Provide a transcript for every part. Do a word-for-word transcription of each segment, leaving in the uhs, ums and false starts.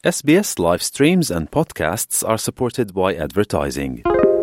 S B S live streams and podcasts are supported by advertising.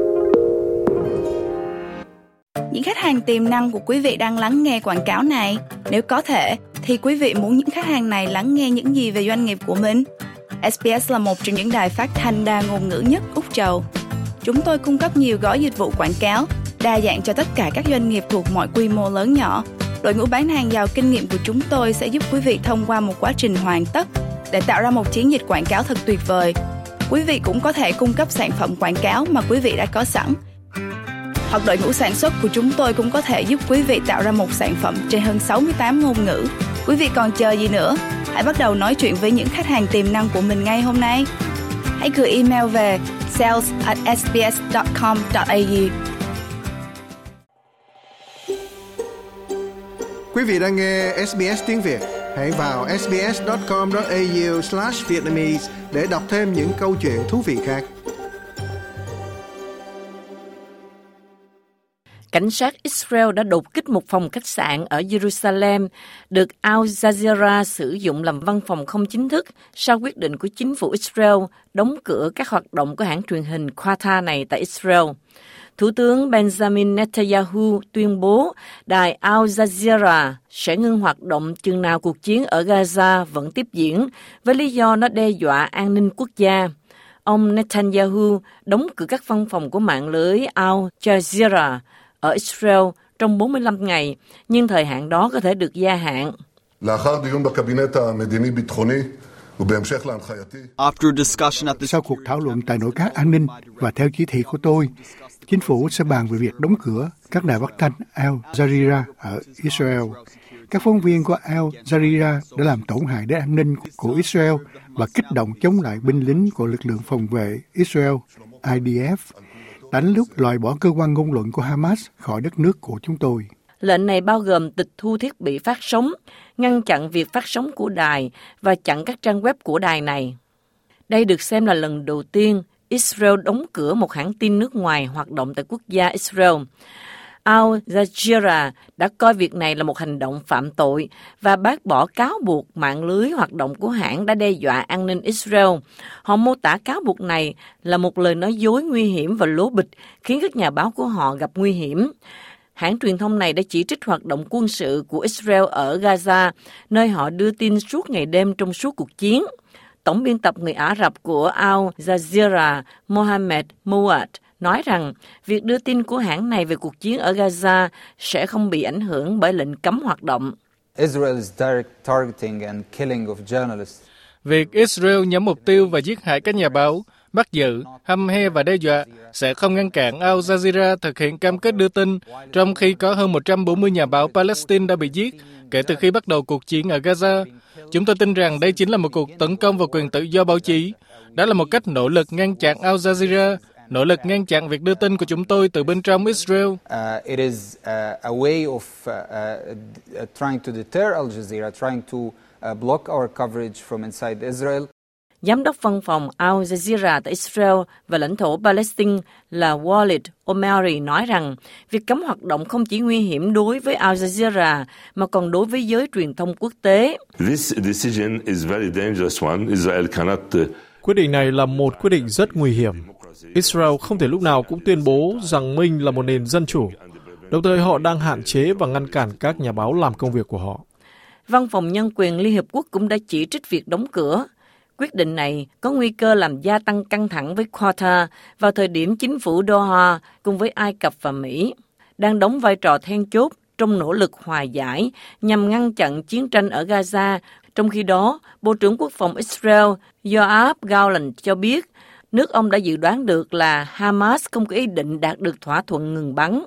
Những khách hàng tiềm năng của quý vị đang lắng nghe quảng cáo này. Nếu có thể, thì quý vị muốn những khách hàng này lắng nghe những gì về doanh nghiệp của mình? S B S là một trong những đài phát thanh đa ngôn ngữ nhất Úc Châu. Chúng tôi cung cấp nhiều gói dịch vụ quảng cáo, đa dạng cho tất cả các doanh nghiệp thuộc mọi quy mô lớn nhỏ. Đội ngũ bán hàng giàu kinh nghiệm của chúng tôi sẽ giúp quý vị thông qua một quá trình hoàn tất để tạo ra một chiến dịch quảng cáo thật tuyệt vời. Quý vị cũng có thể cung cấp sản phẩm quảng cáo mà quý vị đã có sẵn. Hoặc đội ngũ sản xuất của chúng tôi cũng có thể giúp quý vị tạo ra một sản phẩm trên hơn sáu mươi tám ngôn ngữ. Quý vị còn chờ gì nữa? Hãy bắt đầu nói chuyện với những khách hàng tiềm năng của mình ngay hôm nay. Hãy gửi email về sales at s b s dot com dot a u. Quý vị đang nghe S B S tiếng Việt. Hãy vào s b s dot com dot a u slash vietnamese để đọc thêm những câu chuyện thú vị khác. Cảnh sát Israel đã đột kích một phòng khách sạn ở Jerusalem, được Al Jazeera sử dụng làm văn phòng không chính thức sau quyết định của chính phủ Israel đóng cửa các hoạt động của hãng truyền hình Qatar này tại Israel. Thủ tướng Benjamin Netanyahu tuyên bố đài Al Jazeera sẽ ngưng hoạt động chừng nào cuộc chiến ở Gaza vẫn tiếp diễn, với lý do nó đe dọa an ninh quốc gia. Ông Netanyahu đóng cửa các văn phòng của mạng lưới Al Jazeera ở Israel trong bốn mươi lăm ngày, nhưng thời hạn đó có thể được gia hạn. Sau cuộc thảo luận tại nội các an ninh và theo chỉ thị của tôi, chính phủ sẽ bàn về việc đóng cửa các đài phát thanh Al Jazeera ở Israel. Các phóng viên của Al Jazeera đã làm tổn hại đến an ninh của Israel và kích động chống lại binh lính của lực lượng phòng vệ Israel I D F. Đến lúc loại bỏ cơ quan ngôn luận của Hamas khỏi đất nước của chúng tôi. Lệnh này bao gồm tịch thu thiết bị phát sóng, ngăn chặn việc phát sóng của đài và chặn các trang web của đài này. Đây được xem là lần đầu tiên Israel đóng cửa một hãng tin nước ngoài hoạt động tại quốc gia Israel. Al Jazeera đã coi việc này là một hành động phạm tội và bác bỏ cáo buộc mạng lưới hoạt động của hãng đã đe dọa an ninh Israel. Họ mô tả cáo buộc này là một lời nói dối nguy hiểm và lố bịch, khiến các nhà báo của họ gặp nguy hiểm. Hãng truyền thông này đã chỉ trích hoạt động quân sự của Israel ở Gaza, nơi họ đưa tin suốt ngày đêm trong suốt cuộc chiến. Tổng biên tập người Ả Rập của Al Jazeera, Mohammed Mouad, nói rằng việc đưa tin của hãng này về cuộc chiến ở Gaza sẽ không bị ảnh hưởng bởi lệnh cấm hoạt động. Việc Israel nhắm mục tiêu và giết hại các nhà báo, bắt giữ, hăm he và đe dọa sẽ không ngăn cản Al Jazeera thực hiện cam kết đưa tin, trong khi có hơn một trăm bốn mươi nhà báo Palestine đã bị giết kể từ khi bắt đầu cuộc chiến ở Gaza. Chúng tôi tin rằng đây chính là một cuộc tấn công vào quyền tự do báo chí. Đó là một cách nỗ lực ngăn chặn Al Jazeera, nỗ lực ngăn chặn việc đưa tin của chúng tôi từ bên trong Israel. Uh, it is uh, a way of uh, uh, trying to deter Al Jazeera, trying to uh, block our coverage from inside Israel. Giám đốc văn phòng Al Jazeera tại Israel và lãnh thổ Palestine là Walid Omari nói rằng việc cấm hoạt động không chỉ nguy hiểm đối với Al Jazeera mà còn đối với giới truyền thông quốc tế. This decision is very dangerous one. Israel cannot. Quyết định này là một quyết định rất nguy hiểm. Israel không thể lúc nào cũng tuyên bố rằng mình là một nền dân chủ. Đồng thời họ đang hạn chế và ngăn cản các nhà báo làm công việc của họ. Văn phòng Nhân quyền Liên Hiệp Quốc cũng đã chỉ trích việc đóng cửa. Quyết định này có nguy cơ làm gia tăng căng thẳng với Qatar vào thời điểm chính phủ Doha cùng với Ai Cập và Mỹ đang đóng vai trò then chốt trong nỗ lực hòa giải nhằm ngăn chặn chiến tranh ở Gaza. Trong khi đó, Bộ trưởng Quốc phòng Israel Yoav Gallant cho biết nước ông đã dự đoán được là Hamas không có ý định đạt được thỏa thuận ngừng bắn.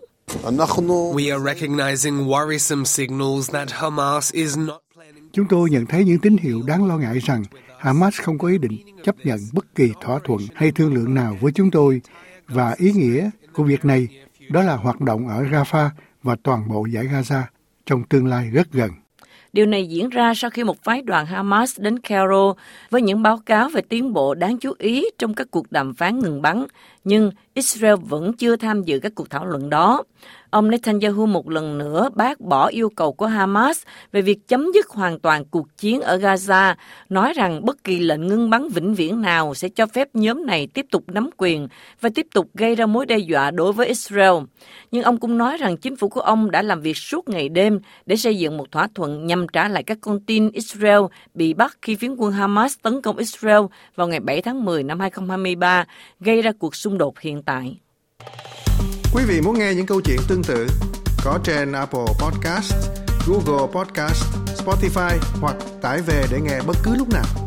Chúng tôi nhận thấy những tín hiệu đáng lo ngại rằng Hamas không có ý định chấp nhận bất kỳ thỏa thuận hay thương lượng nào với chúng tôi, và ý nghĩa của việc này đó là hoạt động ở Rafah và toàn bộ dải Gaza trong tương lai rất gần. Điều này diễn ra sau khi một phái đoàn Hamas đến Cairo với những báo cáo về tiến bộ đáng chú ý trong các cuộc đàm phán ngừng bắn, nhưng Israel vẫn chưa tham dự các cuộc thảo luận đó. Ông Netanyahu một lần nữa bác bỏ yêu cầu của Hamas về việc chấm dứt hoàn toàn cuộc chiến ở Gaza, nói rằng bất kỳ lệnh ngưng bắn vĩnh viễn nào sẽ cho phép nhóm này tiếp tục nắm quyền và tiếp tục gây ra mối đe dọa đối với Israel. Nhưng ông cũng nói rằng chính phủ của ông đã làm việc suốt ngày đêm để xây dựng một thỏa thuận nhằm trả lại các con tin Israel bị bắt khi phiến quân Hamas tấn công Israel vào ngày bảy tháng mười năm hai không hai ba, gây ra cuộc xung đột hiện tại. Quý vị muốn nghe những câu chuyện tương tự có trên Apple Podcast, Google Podcast, Spotify hoặc tải về để nghe bất cứ lúc nào.